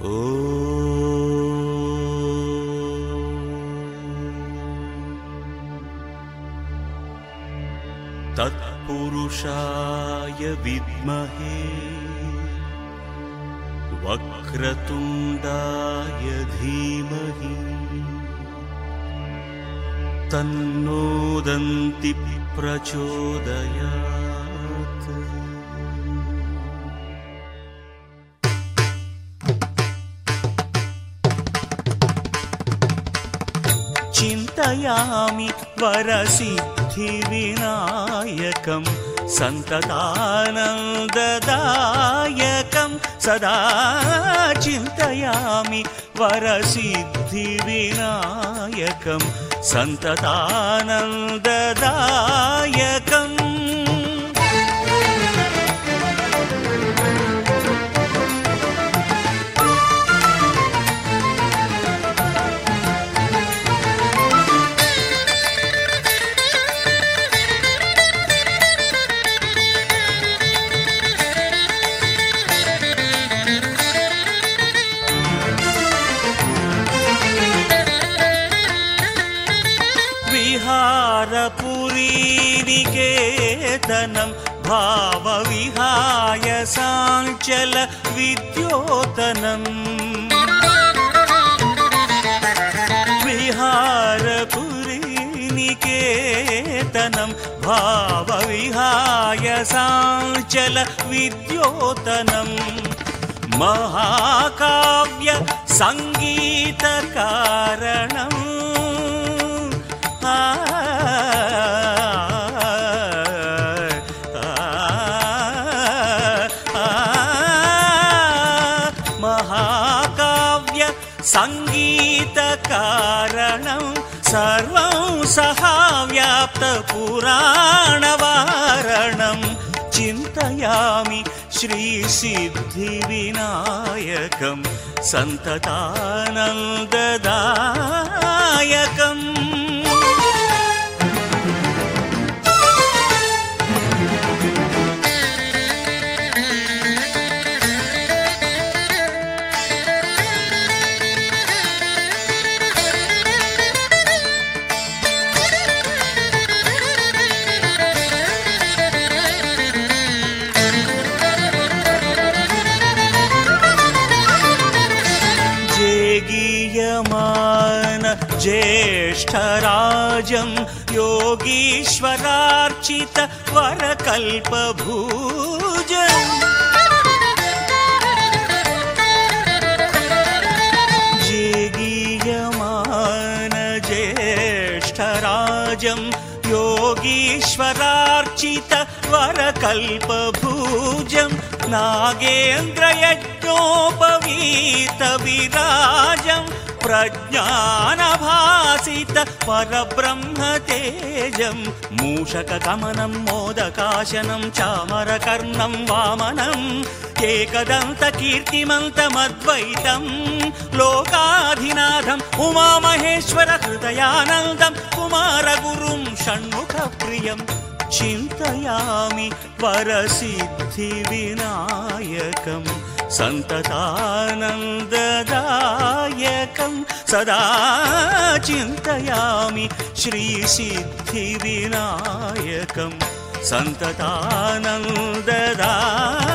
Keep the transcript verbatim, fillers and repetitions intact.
తత్పురుషాయ విద్మహే వక్రతుండాయ ధీమహి తన్నో దంతి ప్రచోదయాత్. చింతయామి వరసిద్ధి వినాయకం సంతతానందదాయకం సదా చింతయామి వరసిద్ధి వినాయకం సంతతానందదాయకం. విహారపురీనికేతనం భావవిహాయ సాంచల విద్యోతనం. విహారపురీనికేతనం భావవిహాయ సాంచల విద్యోతనం. మహాకావ్య సంగీత కారణం మహాకావ్య సంగీత కారణం సర్వం సహా వ్యాప్త పురాణ వారణం. చింతయామి శ్రీ సిద్ధి వినాయకం సంతతానందదాయకం. గీయమాన జ్యేష్ఠరాజం యోగీశ్వరార్చిత వరకల్పభూజం. గీయమాన జ్యేష్ఠరాజం యోగీశ్వరార్చిత వరకల్పభూజం. నాగేంద్రయజ్ఞోపవీత విరాజం ప్రజ్ఞానభాసిత పరబ్రహ్మ తేజం. మూషకగమనం మోదకాశనం చామరకర్ణం వామనం. ఏకదంత కీర్తిమంతమద్వైతం లోకాధినాథం ఉమామహేశ్వర హృదయానందం కుమారగురుం షణ్ముఖ ప్రియం. చింతయామి వరసిద్ధి వినాయకం సంతతానందదాయకం సదా చింతయామి శ్రీ సిద్ధి వినాయకం సంతతానందదాయకం.